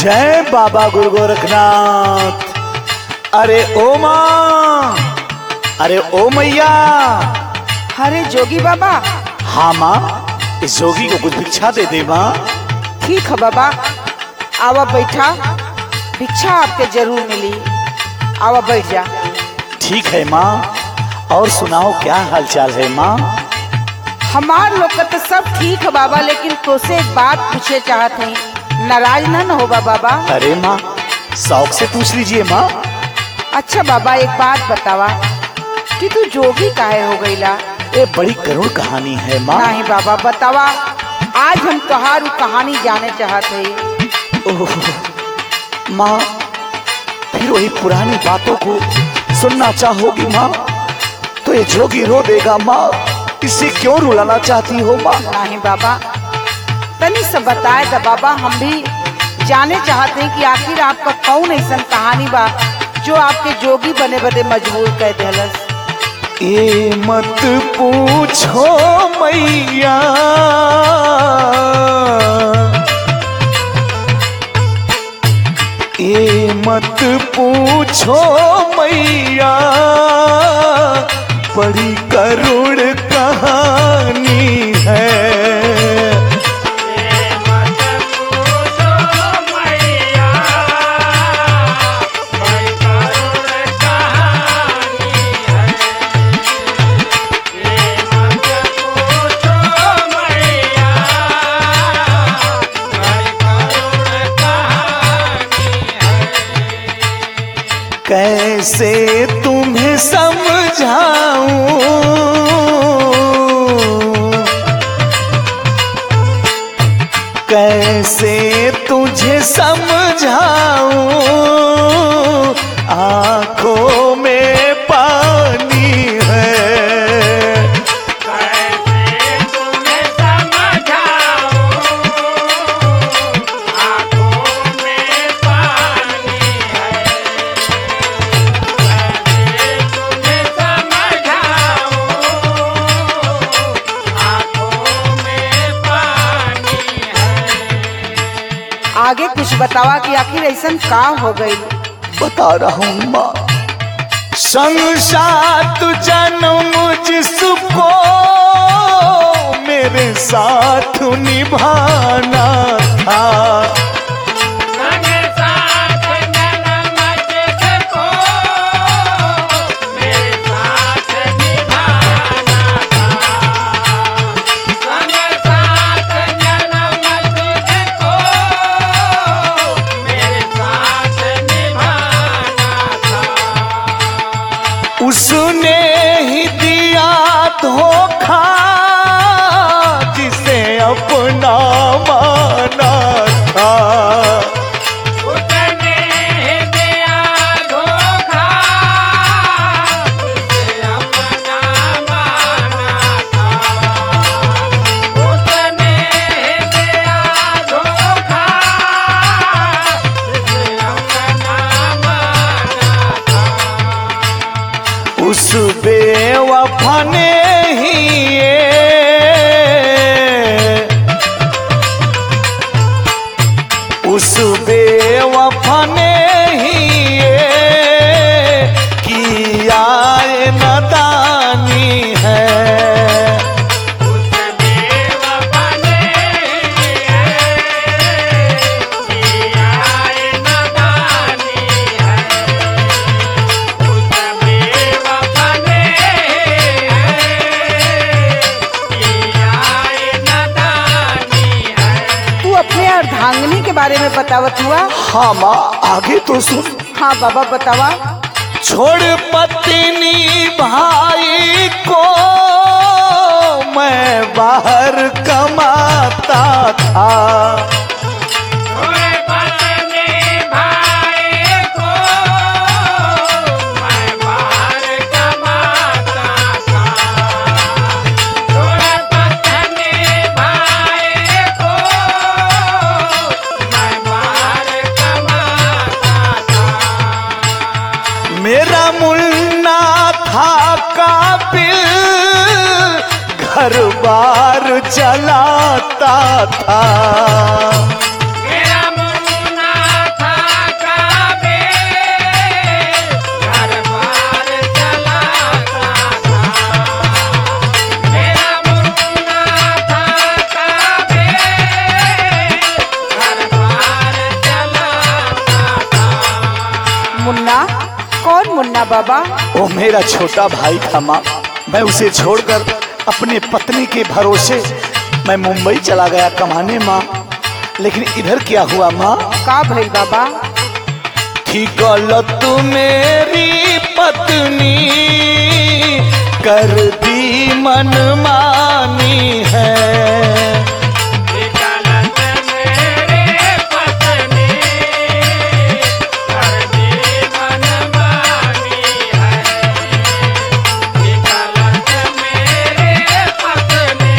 जय बाबा गुरु गोरखनाथ। अरे ओ माँ, अरे ओ मैया। अरे जोगी बाबा। हाँ माँ, इस जोगी को कुछ भिक्षा दे दे माँ। ठीक है बाबा, आवा बैठा, भिक्षा आपके जरूर मिली, आवा बैठ जा। ठीक है माँ, और सुनाओ क्या हालचाल है माँ? हमार लोग का तो सब ठीक है बाबा, लेकिन तुझसे एक बात पूछे चाहते हैं, नाराज न होगा बाबा? अरे माँ, शौक से पूछ लीजिए माँ। अच्छा बाबा, एक बात बतावा कि तू जोगी काहे हो गईला? ये बड़ी करुण कहानी है माँ। नहीं बाबा बतावा, आज हम तुम्हारी कहानी जाने चाहते हैं। ओह माँ, फिर वही पुरानी बातों को सुनना चाहोगी माँ? तो ये जोगी रो देगा माँ। इसे क्यों रुलाना चाहती हो माँ? नहीं बाबा, तनी से बताए तो बाबा, हम भी जाने चाहते हैं कि आखिर आपका कौन ऐसा कहानी बा जो आपके जोगी बने बदे मजबूर कर देलस। ये मत पूछो मैया, ये मत पूछो मैया, बड़ी करुण कहानी है। कैसे तुम्हें समझाऊं, कैसे तुझे समझाऊं, आंखों में पानी है। आगे कुछ बतावा कि आखिर ऐसा का हो गई? बता रहा हूँ माँ। संग साथ जन्म जिसको मेरे साथ निभाना था, उसने ही दिया धोखा जिसे अपना माना था। उसने ही दिया धोखा जिसे अपना माना था। उसने ही दिया धोखा जिसे अपना माना था। उस बेवफा ने ही उस बेवफा ने ही किया नादानी है। उस बेवफा ने किया नादानी है। उस बेवफा ने किया नादानी है। तू अपने अर्धांगिनी के बारे में बतावत हुआ? हाँ माँ, आगे तो सुन। हाँ बाबा बतावा। छोड़ पत्नी भाई को मैं बाहर कमाता था। छोड़ पत्नी भाई को मैं बाहर कमाता था। छोड़ पत्नी भाई को मैं बाहर कमाता था। मेरा मुन्ना था काबिल, घर बार चलाता था। मेरा मुन्ना था बाबा? वो मेरा छोटा भाई था माँ। मैं उसे छोड़कर अपने पत्नी के भरोसे मैं मुंबई चला गया कमाने माँ। लेकिन इधर क्या हुआ माँ? का भइल बाबा? थी गलत मेरी पत्नी, कर दी मनमानी है। गलत मेरे पत्नी, कर दी मनमानी है। गलत मेरे पत्नी,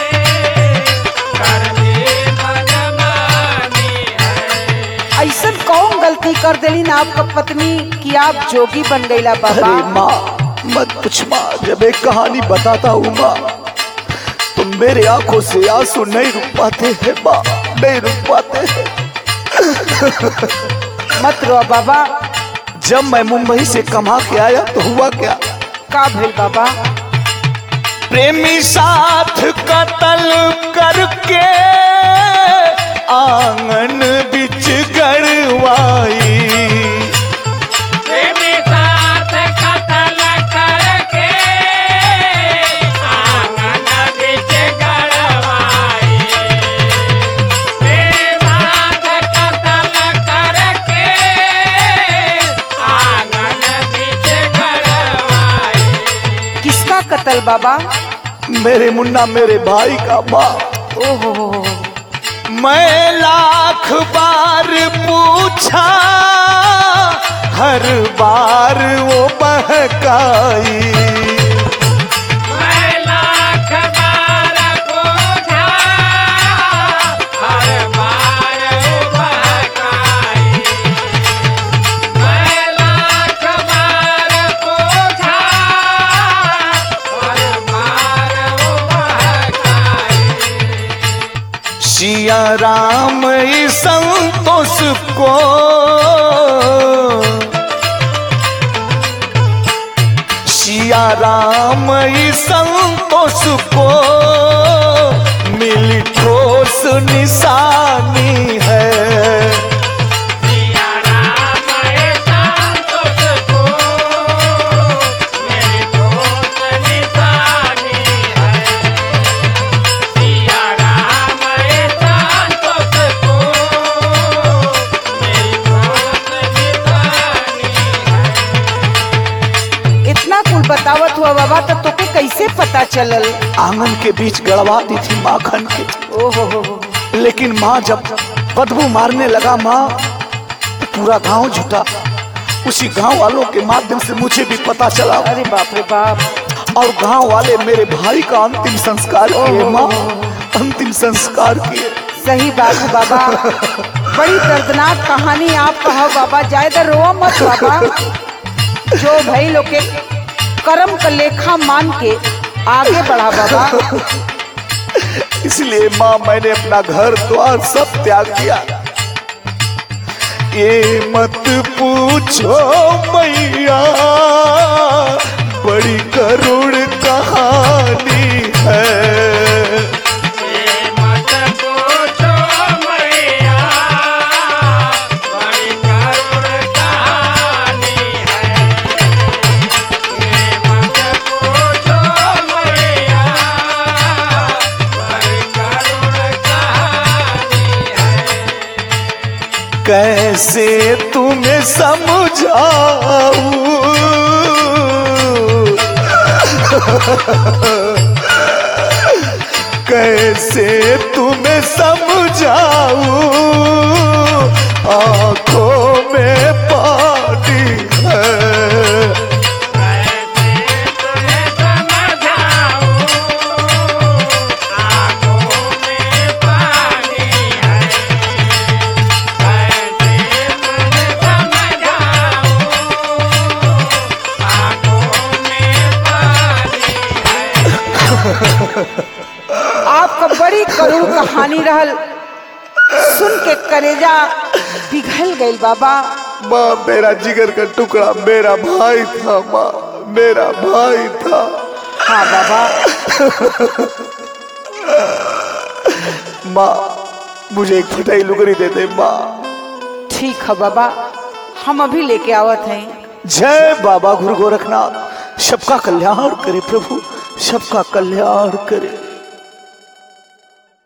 कर दी मनमानी है। ऐसा कौन गलती कर देली ना आपका पत्नी कि आप जोगी बन गईला अरे बाबा? माँ मत पूछ माँ, जब एक कहानी बताता हूँ माँ तो मेरे आंखों से आंसू नहीं रुक पाते हैं माँ, नहीं रुक पाते हैं। मत रो बाबा। जब मैं मुंबई से कमा के आया तो हुआ क्या? का भइल बाबा? प्रेमी साथ कत्ल करके आंगन बिच गड़वाई। प्रेमी साथ कत्ल करके आंगन बिच गड़वाई। प्रेमी साथ कत्ल करके आंगन बिच गड़वाई। किसका कत्ल बाबा? मेरे मुन्ना मेरे भाई का माँ। ओहो, मैं लाख बार पूछा, हर बार वो बहकाई। मैं लाख बार पूछा, हर बार वो बहकाई। मैं लाख बार पूछा, हर बार वो बहकाई। सिया राम इस संतोष को सिया राम इस संतोष को मिली ठोस निशानी है। सिया राम संतोष को मेरी ठोस निशानी है। सिया राम संतोष को मेरी ठोस निशानी है। इतना कुल बतावत हुआ बाबा तो तोके कैसे पता चलल? आंगन के बीच गड़वा दी थी माखन के। ओहो, लेकिन माँ जब बदबू मारने लगा माँ तो पूरा गांव जुटा। उसी गांव वालों के माध्यम से मुझे भी पता चला अरे बाप रे बाप। और गांव वाले मेरे भाई का अंतिम संस्कार किए माँ, अंतिम संस्कार किए। सही बात है बाबा। बड़ी दर्दनाक कहानी आप कहो बाबा। ज्यादा रोवा मत बाबा। जो भाई लोग के कर्म का लेखा मान के आगे बढ़ा बाबा। इसलिए माँ मैंने अपना घर द्वार सब त्याग दिया। ये मत पूछो मैया, बड़ी करुण कहानी है। मत पूछो मैया, बड़ी करुण कहानी है। मत पूछो मैया, बड़ी करुण कहानी है। कैसे तुम्हें समझाऊं, कैसे तुम्हें समझाऊं, आंखों में पानी है। कैसे तुझे समझाऊं, आँखों में पानी है। कैसे तुझे समझाऊं, आँखों में पानी है। आपका बड़ी करुण कहानी रहल, सुन के करेजा पिघल गई बाबा। माँ मेरा जिगर का टुकड़ा मेरा भाई था माँ, मेरा भाई था। हाँ बाबा। माँ मुझे एक फटाई लुगड़ी दे दे माँ। ठीक है बाबा, हम अभी लेके आवत हैं। जय बाबा गुरु गोरखनाथ। सबका कल्याण करे प्रभु, सबका कल्याण करे।